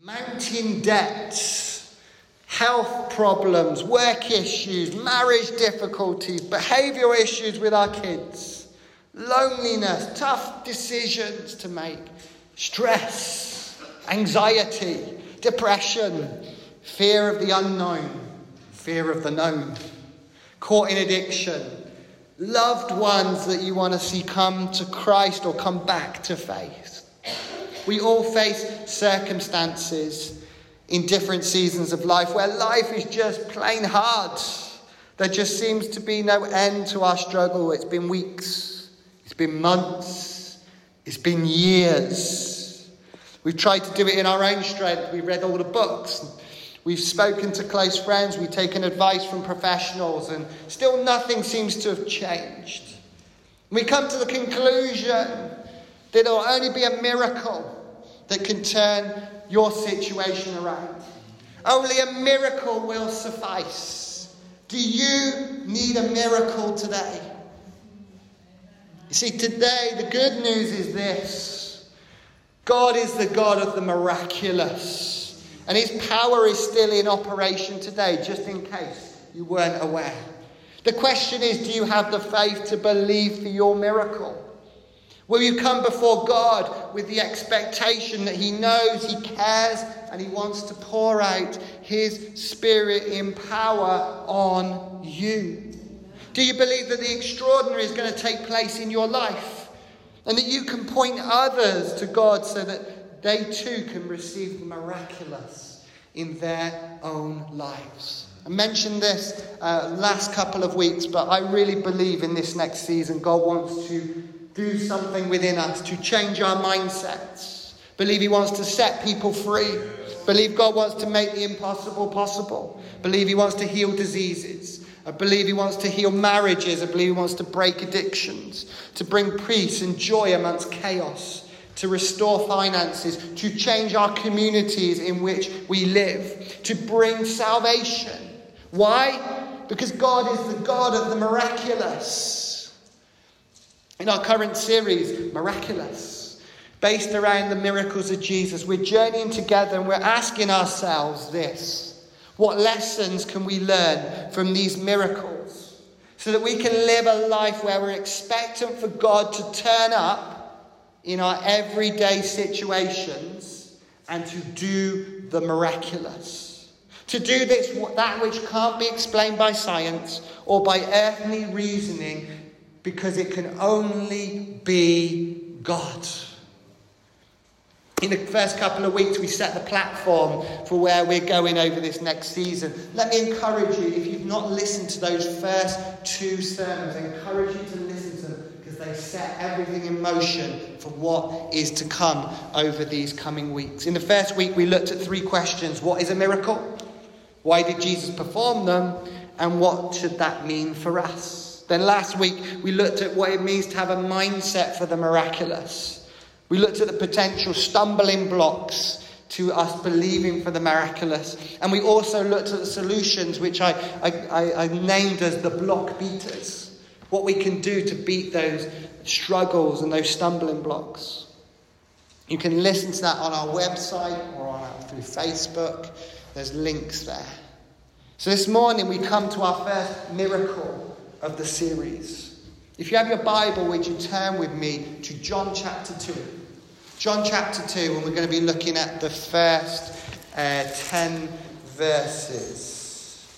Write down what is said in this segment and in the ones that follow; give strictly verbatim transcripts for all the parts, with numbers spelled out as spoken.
Mounting debts, health problems, work issues, marriage difficulties, behavioural issues with our kids, loneliness, tough decisions to make, stress, anxiety, depression, fear of the unknown, fear of the known, caught in addiction, loved ones that you want to see come to Christ or come back to faith. We all face circumstances in different seasons of life where life is just plain hard. There just seems to be no end to our struggle. It's been weeks, it's been months, it's been years. We've tried to do it in our own strength. We've read all the books. We've spoken to close friends. We've taken advice from professionals, and still nothing seems to have changed. We come to the conclusion that it'll only be a miracle that can turn your situation around. Only a miracle will suffice. Do you need a miracle today? You see, today the good news is this. God is the God of the miraculous. And his power is still in operation today, just in case you weren't aware. The question is, do you have the faith to believe for your miracle? Will you come before God with the expectation that he knows, he cares, and he wants to pour out his Spirit in power on you? Do you believe that the extraordinary is going to take place in your life? And that you can point others to God so that they too can receive the miraculous in their own lives? I mentioned this uh, last couple of weeks, but I really believe in this next season God wants to do something within us to change our mindsets. Believe he wants to set people free. Believe God wants to make the impossible possible. Believe he wants to heal diseases. I believe he wants to heal marriages. I believe he wants to break addictions, to bring peace and joy amongst chaos, to restore finances, to change our communities in which we live, to bring salvation. Why? Because God is the God of the miraculous. In our current series, Miraculous, based around the miracles of Jesus, we're journeying together and we're asking ourselves this. What lessons can we learn from these miracles so that we can live a life where we're expectant for God to turn up in our everyday situations and to do the miraculous? To do this, that which can't be explained by science or by earthly reasoning, because it can only be God. In the first couple of weeks, we set the platform for where we're going over this next season. Let me encourage you, if you've not listened to those first two sermons, I encourage you to listen to them because they set everything in motion for what is to come over these coming weeks. In the first week, we looked at three questions. What is a miracle? Why did Jesus perform them? And what should that mean for us? Then last week, we looked at what it means to have a mindset for the miraculous. We looked at the potential stumbling blocks to us believing for the miraculous. And we also looked at the solutions, which I, I, I named as the block beaters. What we can do to beat those struggles and those stumbling blocks. You can listen to that on our website or on our, through Facebook. There's links there. So this morning, we come to our first miracle of the series. If you have your Bible, would you turn with me to John chapter two? John chapter two, and we're going to be looking at the first uh, ten verses.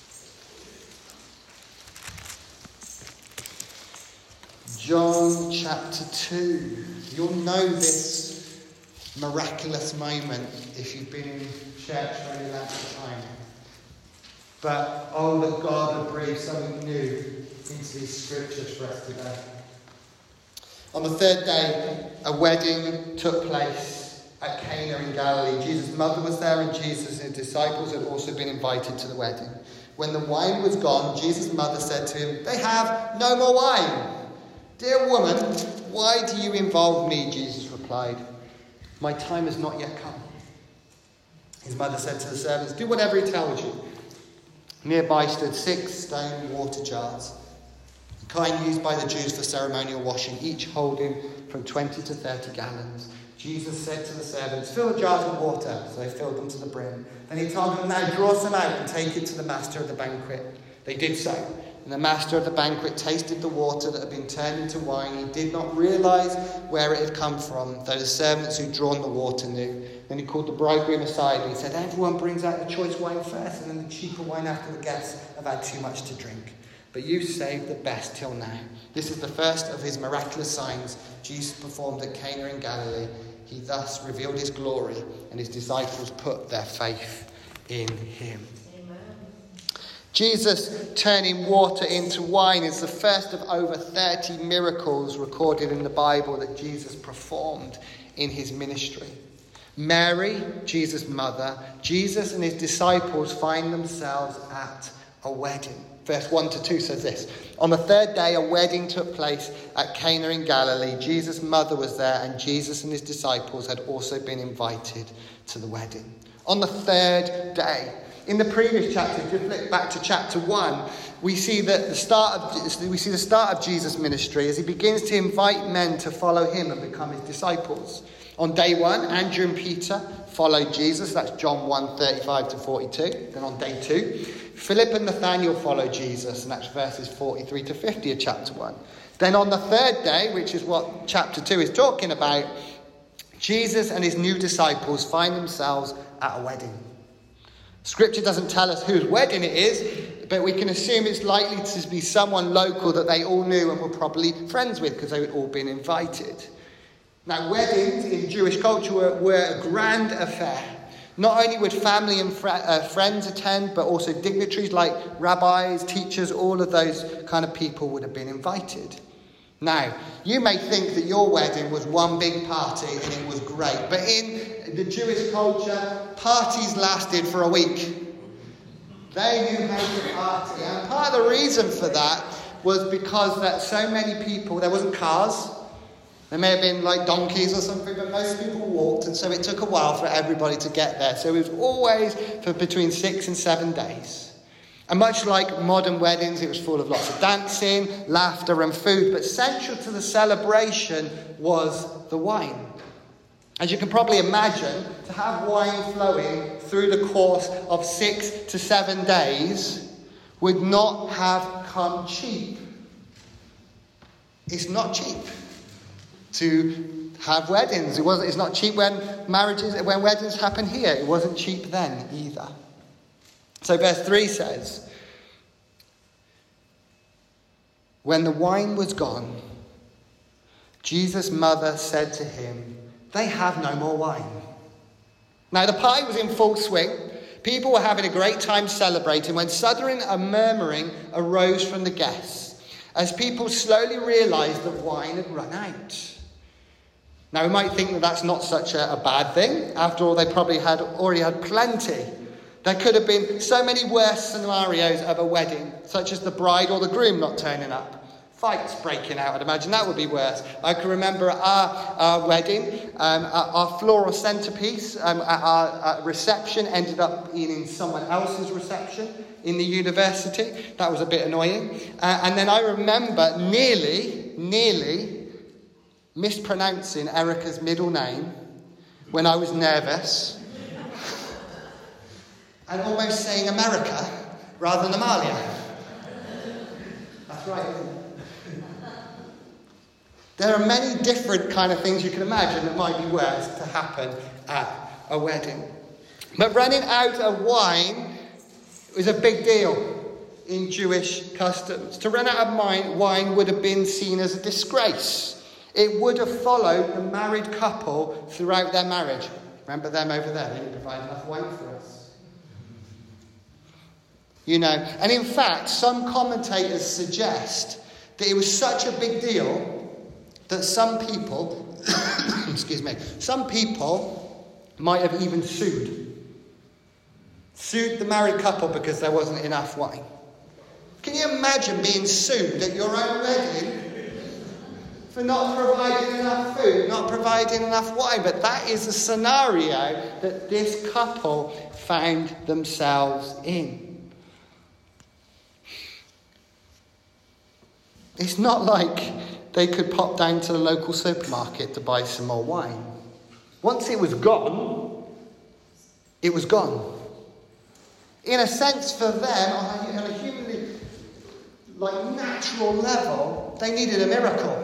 John chapter two. You'll know this miraculous moment if you've been in church for any length of time. But oh, that God would breathe something new into these scriptures for us today. On the third day, a wedding took place at Cana in Galilee. Jesus' mother was there, and Jesus and his disciples had also been invited to the wedding. When the wine was gone, Jesus' mother said to him, "They have no more wine." "Dear woman, why do you involve me?" Jesus replied. "My time has not yet come." His mother said to the servants, "Do whatever he tells you." Nearby stood six stone water jars, the kind used by the Jews for ceremonial washing, each holding from twenty to thirty gallons. Jesus said to the servants, fill the jars with water. So they filled them to the brim. Then he told them, now draw some out and take it to the master of the banquet. They did so. And the master of the banquet tasted the water that had been turned into wine. He did not realise where it had come from, though the servants who'd drawn the water knew. Then he called the bridegroom aside and he said, everyone brings out the choice wine first and then the cheaper wine after the guests have had too much to drink. But you saved the best till now. This is the first of his miraculous signs Jesus performed at Cana in Galilee. He thus revealed his glory, and his disciples put their faith in him. Amen. Jesus turning water into wine is the first of over thirty miracles recorded in the Bible that Jesus performed in his ministry. Mary, Jesus' mother, Jesus and his disciples find themselves at a wedding. Verse one to two says this. On the third day, a wedding took place at Cana in Galilee. Jesus' mother was there, and Jesus and his disciples had also been invited to the wedding. On the third day. In the previous chapter, if you flick back to chapter one, we see that the start of we see the start of Jesus' ministry as he begins to invite men to follow him and become his disciples. On day one, Andrew and Peter followed Jesus. That's John one, thirty-five to forty-two. Then on day two, Philip and Nathanael followed Jesus, and that's verses forty-three to fifty of chapter one. Then on the third day, which is what chapter two is talking about, Jesus and his new disciples find themselves at a wedding. Scripture doesn't tell us whose wedding it is, but we can assume it's likely to be someone local that they all knew and were probably friends with because they had all been invited. Now, weddings in Jewish culture were, were a grand affair. Not only would family and fr- uh, friends attend, but also dignitaries like rabbis, teachers, all of those kind of people would have been invited. Now, you may think that your wedding was one big party and it was great, but in the Jewish culture, parties lasted for a week. They knew how to party, and part of the reason for that was because that so many people, there wasn't cars, there may have been like donkeys or something, but most people walked, and so it took a while for everybody to get there. So it was always for between six and seven days. And much like modern weddings, it was full of lots of dancing, laughter and food, but central to the celebration was the wine. As you can probably imagine, to have wine flowing through the course of six to seven days would not have come cheap. It's not cheap to have weddings. It wasn't, it's not cheap when marriages, when weddings happen here. It wasn't cheap then either. So verse three says, when the wine was gone, Jesus' mother said to him, they have no more wine. Now the party was in full swing. People were having a great time celebrating when suddenly a murmuring arose from the guests as people slowly realised that wine had run out. Now we might think that that's not such a, a bad thing. After all, they probably had already had plenty. There could have been so many worse scenarios of a wedding, such as the bride or the groom not turning up. Fights breaking out, I'd imagine that would be worse. I can remember at our, our wedding, um, our, our floral centrepiece um, at our, our reception ended up being in someone else's reception in the university. That was a bit annoying. Uh, and then I remember nearly, nearly mispronouncing Erica's middle name when I was nervous. And almost saying America rather than Amalia. That's right, isn't it? There are many different kind of things you can imagine that might be worse to happen at a wedding. But running out of wine was a big deal in Jewish customs. To run out of wine would have been seen as a disgrace. It would have followed the married couple throughout their marriage. Remember them over there? They didn't provide enough wine for us. You know, and in fact, some commentators suggest that it was such a big deal that some people, excuse me, some people might have even sued. Sued the married couple because there wasn't enough wine. Can you imagine being sued at your own wedding for not providing enough food, not providing enough wine? But that is a scenario that this couple found themselves in. It's not like they could pop down to the local supermarket to buy some more wine. Once it was gone, it was gone. In a sense, for them, on a, on a humanly, like natural level, they needed a miracle.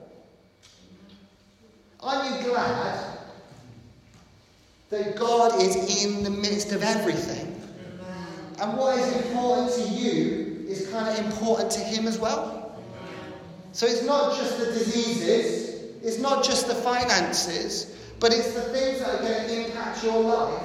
Are you glad that God is in the midst of everything? And what is important to you is kind of important to him as well. So it's not just the diseases, it's not just the finances, but it's the things that are going to impact your life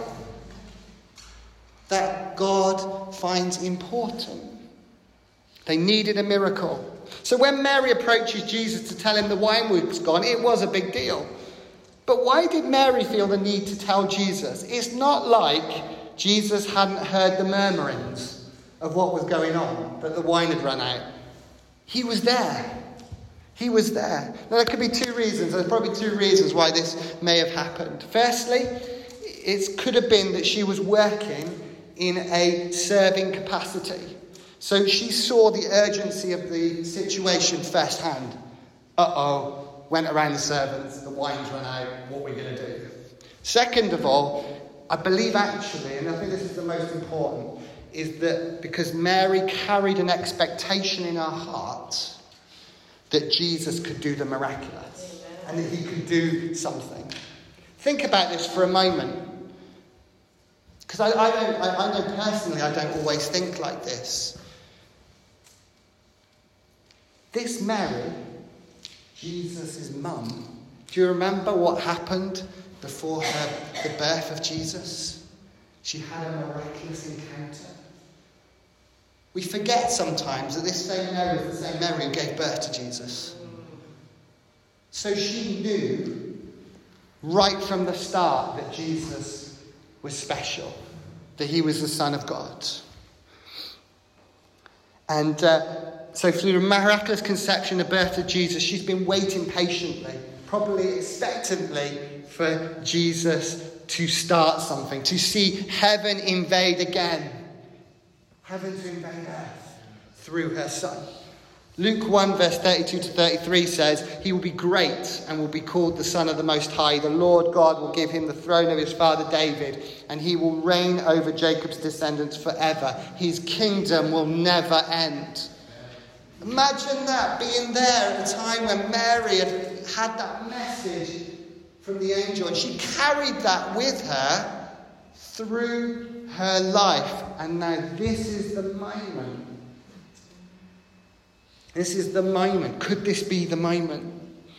that God finds important. They needed a miracle. So when Mary approaches Jesus to tell him the wine was gone, it was a big deal. But why did Mary feel the need to tell Jesus? It's not like Jesus hadn't heard the murmurings of what was going on, that the wine had run out. He was there. He was there. Now, there could be two reasons. There's probably two reasons why this may have happened. Firstly, it could have been that she was working in a serving capacity. So she saw the urgency of the situation firsthand. Uh-oh, went around the servants, the wine's run out, what are we going to do? Second of all, I believe actually, and I think this is the most important, is that because Mary carried an expectation in her heart that Jesus could do the miraculous. Amen. And that he could do something. Think about this for a moment. Because I, I, don't, I, I know personally I don't always think like this. This Mary, Jesus' mum, do you remember what happened before her, the birth of Jesus? She had a miraculous encounter. We forget sometimes that this same Mary is the same Mary who gave birth to Jesus. So she knew right from the start that Jesus was special, that he was the Son of God. And uh, so through the miraculous conception, the birth of Jesus, she's been waiting patiently, probably expectantly, for Jesus to start something, to see heaven invade again. Heaven to invade earth through her Son. Luke one verse thirty-two to thirty-three says, he will be great and will be called the Son of the Most High. The Lord God will give him the throne of his father David, and he will reign over Jacob's descendants forever. His kingdom will never end. Imagine that, being there at a time when Mary had had that message from the angel, and she carried that with her through her life. And now this is the moment. This is the moment. Could this be the moment?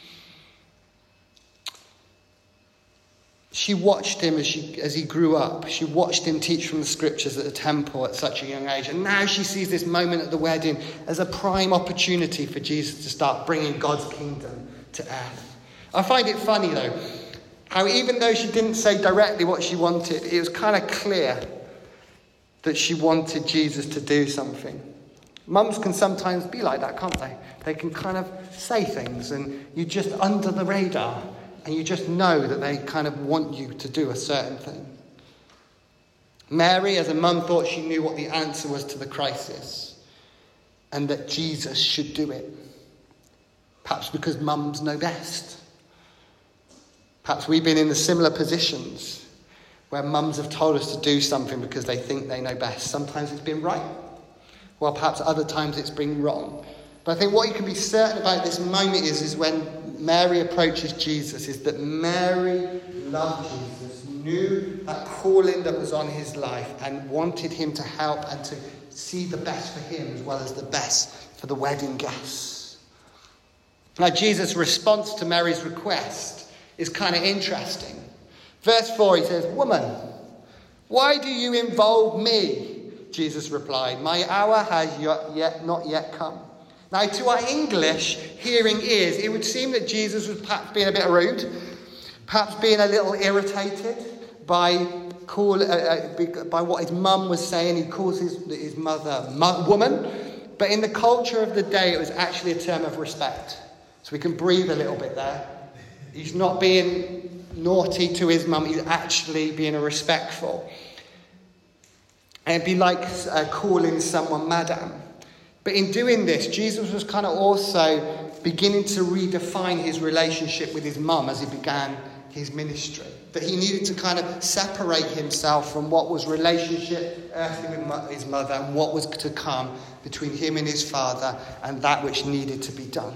She watched him as, she, as he grew up. She watched him teach from the scriptures at the temple at such a young age. And now she sees this moment at the wedding as a prime opportunity for Jesus to start bringing God's kingdom to earth. I find it funny, though, how even though she didn't say directly what she wanted, it was kind of clear that she wanted Jesus to do something. Mums can sometimes be like that, can't they? They can kind of say things and you're just under the radar and you just know that they kind of want you to do a certain thing. Mary, as a mum, thought she knew what the answer was to the crisis and that Jesus should do it. Perhaps because mums know best. Perhaps we've been in the similar positions where mums have told us to do something because they think they know best. Sometimes it's been right. Well, perhaps other times it's been wrong. But I think what you can be certain about this moment is, is when Mary approaches Jesus, is that Mary loved Jesus, knew that calling that was on his life and wanted him to help and to see the best for him as well as the best for the wedding guests. Now, Jesus' response to Mary's request is kind of interesting. Verse four, he says, "Woman, why do you involve me?" Jesus replied, "My hour has yet not yet come." Now, to our English hearing ears, it would seem that Jesus was perhaps being a bit rude, perhaps being a little irritated by call uh, uh, by what his mum was saying. He calls his his mother mo- woman, but in the culture of the day, it was actually a term of respect. So we can breathe a little bit there. He's not being naughty to his mum; he's actually being a respectful. And it'd be like uh, calling someone madam. But in doing this, Jesus was kind of also beginning to redefine his relationship with his mum as he began his ministry. That he needed to kind of separate himself from what was relationship earthly with his mother and what was to come between him and his father and that which needed to be done.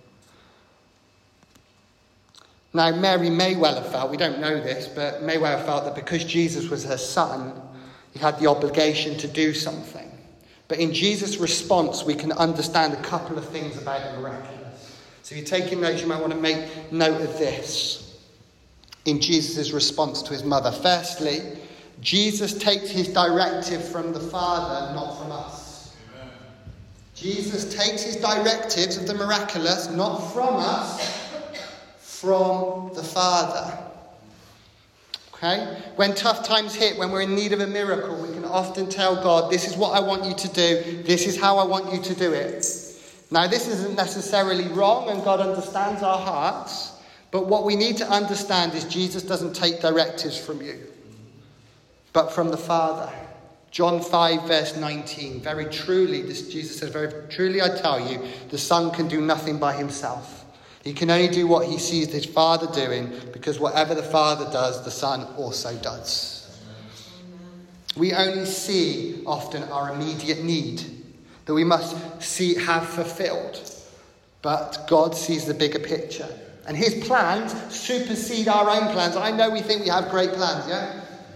Now, Mary may well have felt, we don't know this, but may well have felt that because Jesus was her son, he had the obligation to do something. But in Jesus' response, we can understand a couple of things about the miraculous. So if you're taking notes, you might want to make note of this in Jesus' response to his mother. Firstly, Jesus takes his directive from the Father, not from us. Amen. Jesus takes his directives of the miraculous, not from us, from the Father. Okay? When tough times hit, when we're in need of a miracle, we can often tell God, this is what I want you to do. This is how I want you to do it. Now, this isn't necessarily wrong, and God understands our hearts. But what we need to understand is Jesus doesn't take directives from you, but from the Father. John five, verse nineteen. Very truly, this Jesus says, very truly I tell you, the Son can do nothing by himself. He can only do what he sees his Father doing, because whatever the Father does, the Son also does. We only see often our immediate need that we must see have fulfilled. But God sees the bigger picture. And his plans supersede our own plans. I know we think we have great plans, yeah?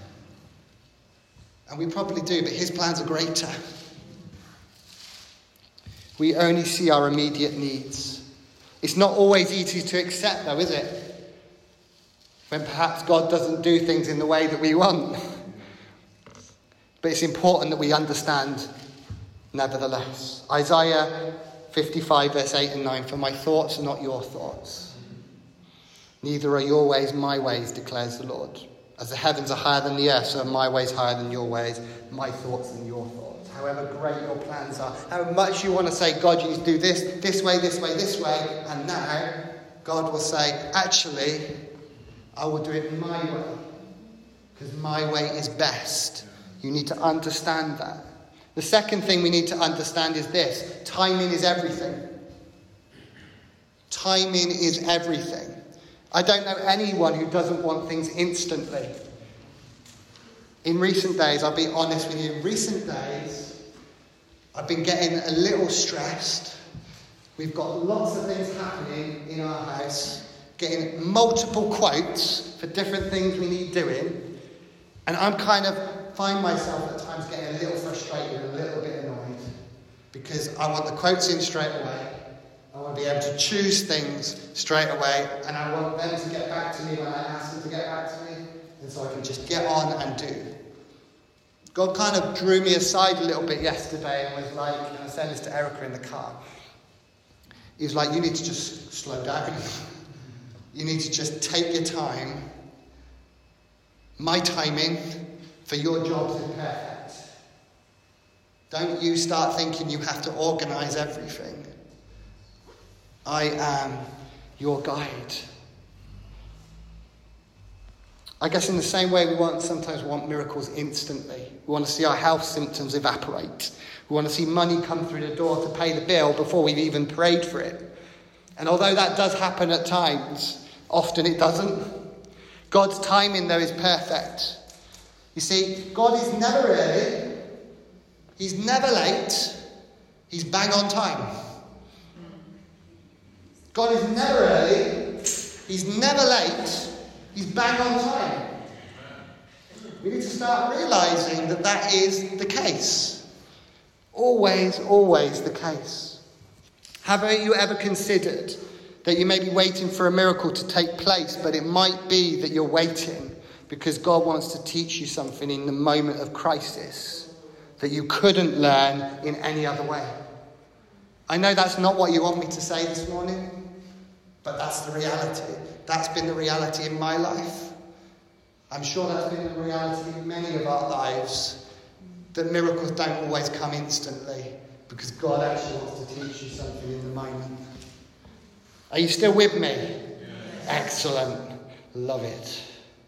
And we probably do, but his plans are greater. We only see our immediate needs. It's not always easy to accept, though, is it? When perhaps God doesn't do things in the way that we want. But it's important that we understand, nevertheless. Isaiah fifty-five, verse eight and nine. For my thoughts are not your thoughts. Neither are your ways my ways, declares the Lord. As the heavens are higher than the earth, so are my ways higher than your ways, my thoughts than your thoughts. However great your plans are, how much you want to say, God, you need to do this, this way, this way, this way, and now God will say, actually, I will do it my way, because my way is best. You need to understand that. The second thing we need to understand is this: timing is everything. Timing is everything. I don't know anyone who doesn't want things instantly. In recent days, I'll be honest with you, in recent days, I've been getting a little stressed. We've got lots of things happening in our house, getting multiple quotes for different things we need doing. And I'm kind of, find myself at times getting a little frustrated and a little bit annoyed, because I want the quotes in straight away. I want to be able to choose things straight away, and I want them to get back to me when I ask them to get back to me, and so I can just get on and do. God kind of drew me aside a little bit yesterday and was like, and I said this to Erica in the car, he was like, you need to just slow down. You need to just take your time. My timing for your jobs is perfect. Don't you start thinking you have to organise everything. I am your guide. I guess in the same way we want sometimes we want miracles instantly. We want to see our health symptoms evaporate. We want to see money come through the door to pay the bill before we've even prayed for it. And although that does happen at times, often it doesn't. God's timing, though, is perfect. You see, God is never early. He's never late. He's bang on time. God is never early. He's never late. He's bang on time. We need to start realising that that is the case. Always, always the case. Have you ever considered that you may be waiting for a miracle to take place, but it might be that you're waiting because God wants to teach you something in the moment of crisis that you couldn't learn in any other way? I know that's not what you want me to say this morning, but that's the reality. That's been the reality in my life. I'm sure that's been the reality in many of our lives, that miracles don't always come instantly because God actually wants to teach you something in the moment. Are you still with me? Yes. Excellent. Love it.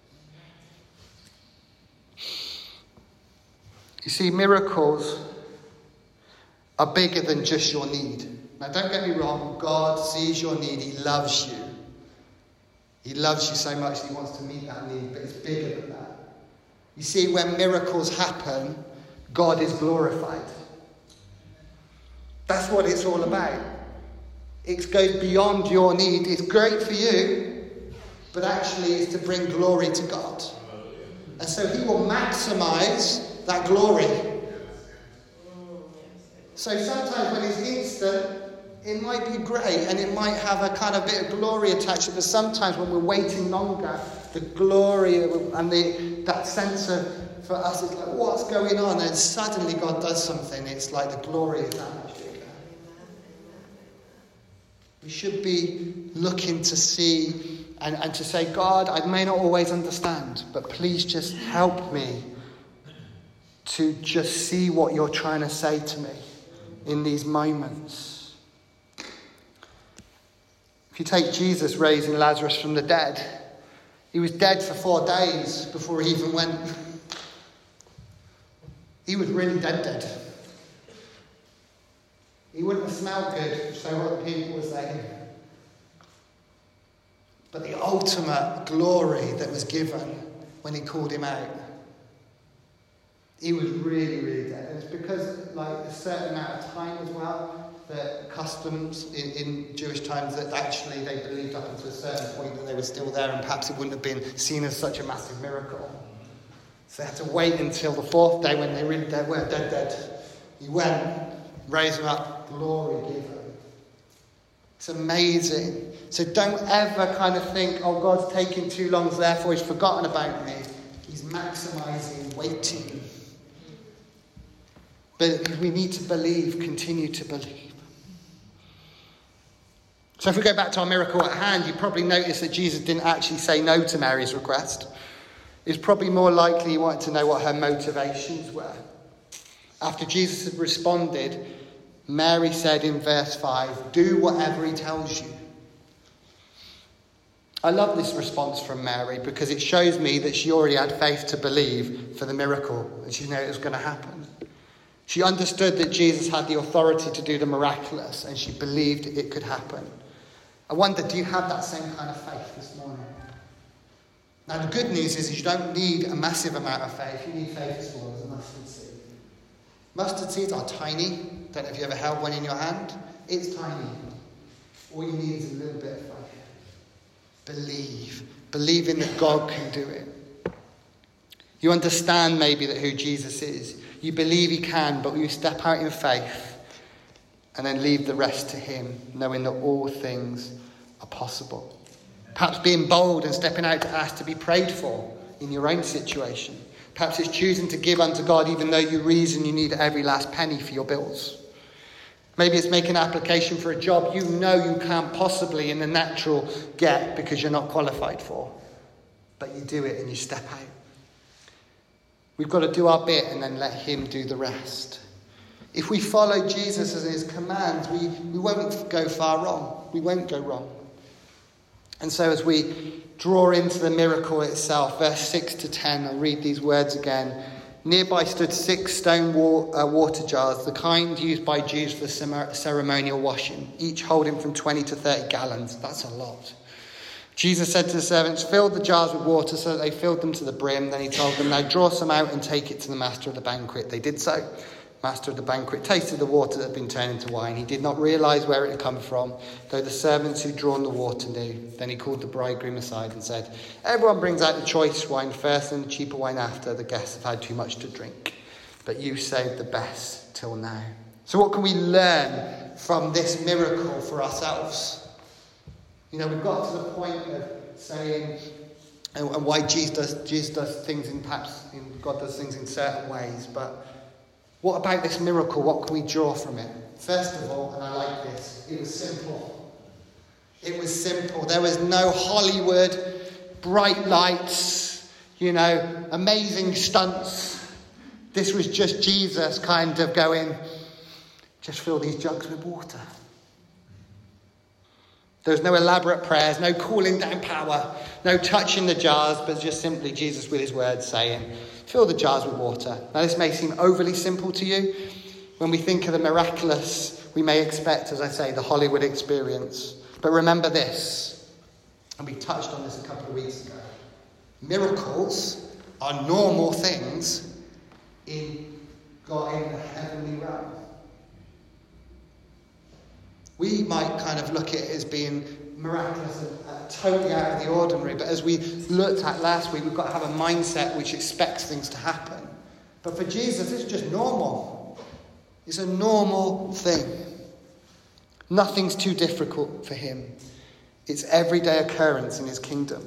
You see, miracles are bigger than just your need. Now, don't get me wrong. God sees your need. He loves you. He loves you so much that he wants to meet that need, but it's bigger than that. You see, when miracles happen, God is glorified. That's what it's all about. It goes beyond your need. It's great for you, but actually it's to bring glory to God. And so he will maximize that glory. So sometimes when it's instant, it might be great and it might have a kind of bit of glory attached to it, but sometimes when we're waiting longer, the glory and the, that sense of, for us, it's like, what's going on? And suddenly God does something. It's like the glory is that much bigger. We should be looking to see and, and to say, God, I may not always understand, but please just help me to just see what you're trying to say to me in these moments. If you take Jesus raising Lazarus from the dead, he was dead for four days before he even went. He was really dead dead. He wouldn't have smelled good, so what the people were saying. But the ultimate glory that was given when he called him out, he was really, really dead. And it's because, like, a certain amount of time as well, that customs in, in Jewish times that actually they believed up until a certain point that they were still there, and perhaps it wouldn't have been seen as such a massive miracle. So they had to wait until the fourth day when they really dead, were dead, dead. He went, raised them up, glory given. It's amazing. So don't ever kind of think, oh, God's taking too long, so therefore he's forgotten about me. He's maximising, waiting. But we need to believe, continue to believe. So if we go back to our miracle at hand, you probably notice that Jesus didn't actually say no to Mary's request. It's probably more likely he wanted to know what her motivations were. After Jesus had responded, Mary said in verse five, do whatever he tells you. I love this response from Mary because it shows me that she already had faith to believe for the miracle and she knew it was going to happen. She understood that Jesus had the authority to do the miraculous and she believed it could happen. I wonder, do you have that same kind of faith this morning? Now the good news is you don't need a massive amount of faith. You need faith as small as a mustard seed. Mustard seeds are tiny. Don't know if you ever held one in your hand. It's tiny. All you need is a little bit of faith. Believe. Believing that God can do it. You understand maybe that who Jesus is. You believe he can, but you step out in faith and then leave the rest to him, knowing that all things are possible. Perhaps being bold and stepping out to ask to be prayed for in your own situation. Perhaps it's choosing to give unto God even though you reason you need every last penny for your bills. Maybe it's making an application for a job you know you can't possibly in the natural get because you're not qualified for. But you do it and you step out. We've got to do our bit and then let him do the rest. If we follow Jesus and his commands, we, we won't go far wrong. We won't go wrong. And so as we draw into the miracle itself, verse six to ten, I'll read these words again. Nearby stood six stone wa- uh, water jars, the kind used by Jews for ceremonial washing, each holding from twenty to thirty gallons. That's a lot. Jesus said to the servants, fill the jars with water, so that they filled them to the brim. Then he told them, now draw some out and take it to the master of the banquet. They did so. Master of the banquet tasted the water that had been turned into wine. He did not realise where it had come from, though the servants who'd drawn the water knew. Then he called the bridegroom aside and said, everyone brings out the choice wine first and the cheaper wine after. The guests have had too much to drink, but you saved the best till now. So what can we learn from this miracle for ourselves? You know, we've got to the point of saying, and why Jesus does, Jesus does things in perhaps, in, God does things in certain ways, but what about this miracle? What can we draw from it? First of all, and I like this, it was simple. It was simple. There was no Hollywood, bright lights, you know, amazing stunts. This was just Jesus kind of going, just fill these jugs with water. There was no elaborate prayers, no cooling down power, no touching the jars, but just simply Jesus with his words saying, fill the jars with water. Now this may seem overly simple to you. When we think of the miraculous, we may expect, as I say, the Hollywood experience. But remember this, And we touched on this a couple of weeks ago. Miracles are normal things in God, in the heavenly realm. We might kind of look at it as being miraculous and uh, totally out of the ordinary, but as we looked at last week, we've got to have a mindset which expects things to happen. But for Jesus, it's just normal. It's a normal thing. Nothing's too difficult for him. It's everyday occurrence in his kingdom.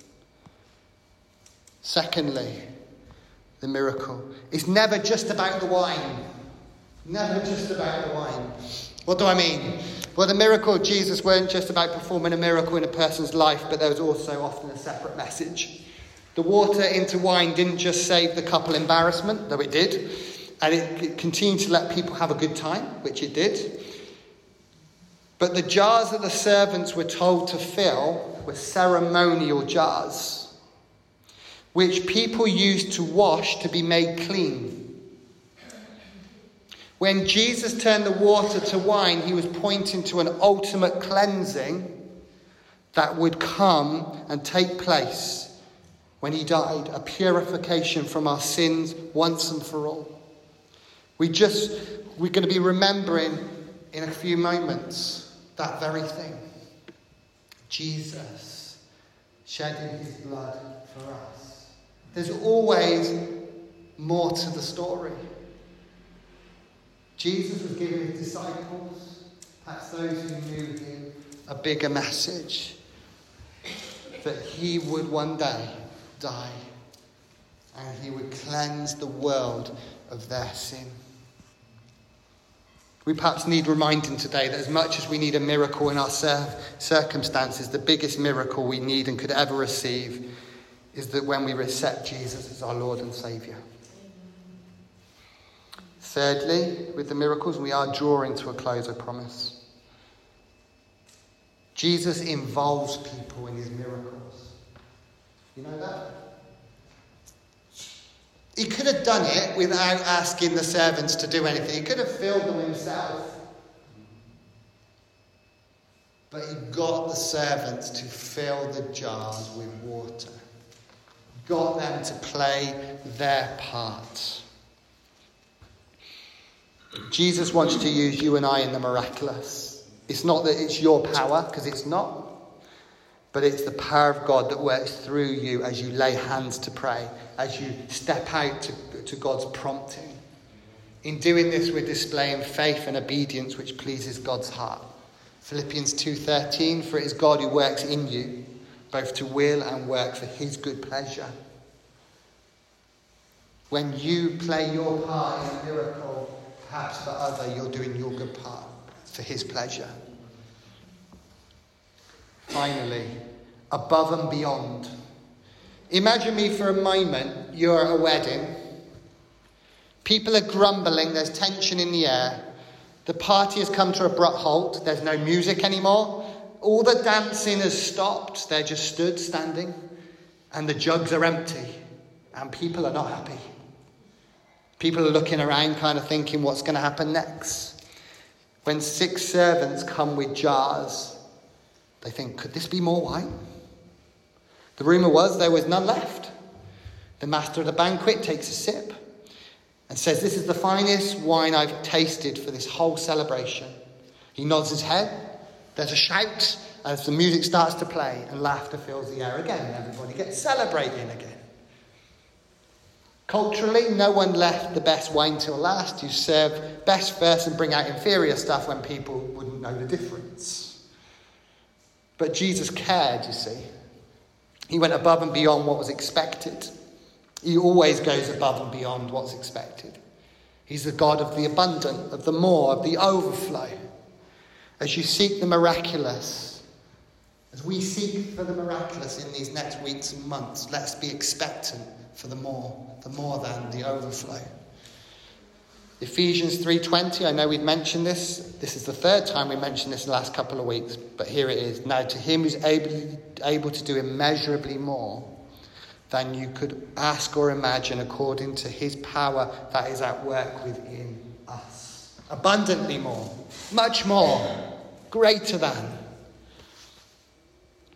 Secondly, the miracle. It's never just about the wine. Never just about the wine. What do I mean? Well, the miracle of Jesus weren't just about performing a miracle in a person's life, but there was also often a separate message. The water into wine didn't just save the couple embarrassment, though it did, and it continued to let people have a good time, which it did. But the jars that the servants were told to fill were ceremonial jars, which people used to wash to be made clean. When Jesus turned the water to wine, he was pointing to an ultimate cleansing that would come and take place when he died, a purification from our sins once and for all. We just, we're going to be remembering in a few moments that very thing. Jesus shedding his blood for us. There's always more to the story. Jesus was giving his disciples, perhaps those who knew him, a bigger message. That he would one day die and he would cleanse the world of their sin. We perhaps need reminding today that as much as we need a miracle in our circumstances, the biggest miracle we need and could ever receive is that when we accept Jesus as our Lord and Saviour. Thirdly, with the miracles, we are drawing to a close, I promise. Jesus involves people in his miracles. You know that? He could have done it without asking the servants to do anything. He could have filled them himself. But he got the servants to fill the jars with water. Got them to play their part. Jesus wants to use you and I in the miraculous. It's not that it's your power, because it's not. But it's the power of God that works through you as you lay hands to pray, as you step out to, to God's prompting. In doing this, we're displaying faith and obedience which pleases God's heart. Philippians two thirteen, for it is God who works in you, both to will and work for his good pleasure. When you play your part in a miracle, perhaps for other, you're doing your good part for his pleasure. Finally, above and beyond. Imagine me for a moment, you're at a wedding. People are grumbling, there's tension in the air. The party has come to an abrupt halt, there's no music anymore. All the dancing has stopped, they're just stood, standing. And the jugs are empty, and people are not happy. People are looking around, kind of thinking, what's going to happen next? When six servants come with jars, they think, could this be more wine? The rumour was there was none left. The master of the banquet takes a sip and says, this is the finest wine I've tasted for this whole celebration. He nods his head. There's a shout as the music starts to play and laughter fills the air again. And everybody gets celebrating again. Culturally, no one left the best wine till last. You serve best first and bring out inferior stuff when people wouldn't know the difference. But Jesus cared, you see. He went above and beyond what was expected. He always goes above and beyond what's expected. He's the God of the abundant, of the more, of the overflow. As you seek the miraculous, as we seek for the miraculous in these next weeks and months, let's be expectant for the more, the more than, the overflow. Ephesians three twenty, I know we've mentioned this. This is the third time we mentioned this in the last couple of weeks, but here it is. Now to him who's able, able to do immeasurably more than you could ask or imagine according to his power that is at work within us. Abundantly more, much more, greater than.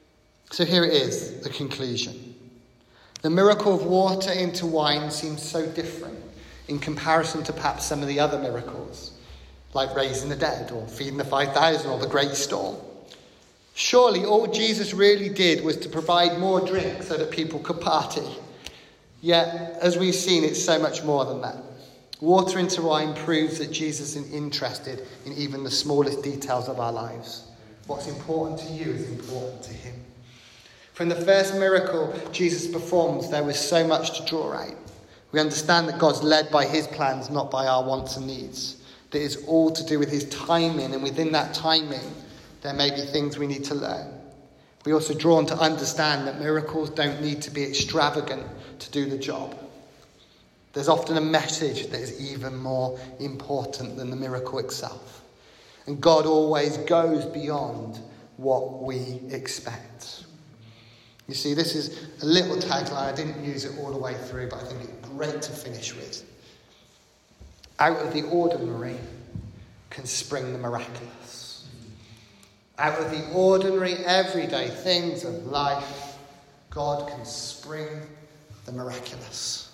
So here it is, the conclusion. The miracle of water into wine seems so different in comparison to perhaps some of the other miracles, like raising the dead or feeding the five thousand or the great storm. Surely all Jesus really did was to provide more drink so that people could party. Yet, as we've seen, it's so much more than that. Water into wine proves that Jesus is interested in even the smallest details of our lives. What's important to you is important to him. From the first miracle Jesus performs, there was so much to draw out. We understand that God's led by his plans, not by our wants and needs. That it's all to do with his timing, and within that timing, there may be things we need to learn. We're also drawn to understand that miracles don't need to be extravagant to do the job. There's often a message that is even more important than the miracle itself. And God always goes beyond what we expect. You see, this is a little tagline. I didn't use it all the way through, but I think it's great to finish with. Out of the ordinary can spring the miraculous. Out of the ordinary, everyday things of life, God can spring the miraculous.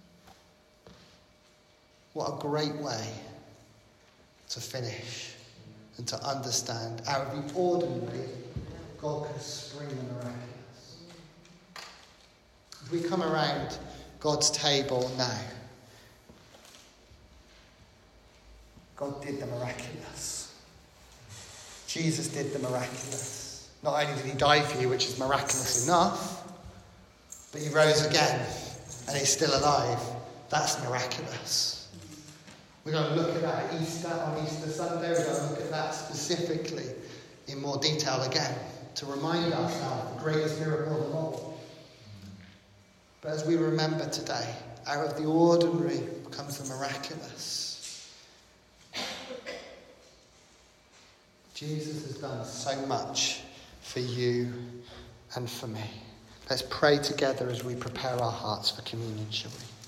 What a great way to finish and to understand. Out of the ordinary, God can spring the miraculous. As we come around God's table now, God did the miraculous. Jesus did the miraculous. Not only did he die for you, which is miraculous enough, but he rose again and he's still alive. That's miraculous. We're going to look at that at Easter, on Easter Sunday. We're going to look at that specifically in more detail again to remind ourselves the greatest miracle of them all. But as we remember today, out of the ordinary comes the miraculous. Jesus has done so much for you and for me. Let's pray together as we prepare our hearts for communion, shall we?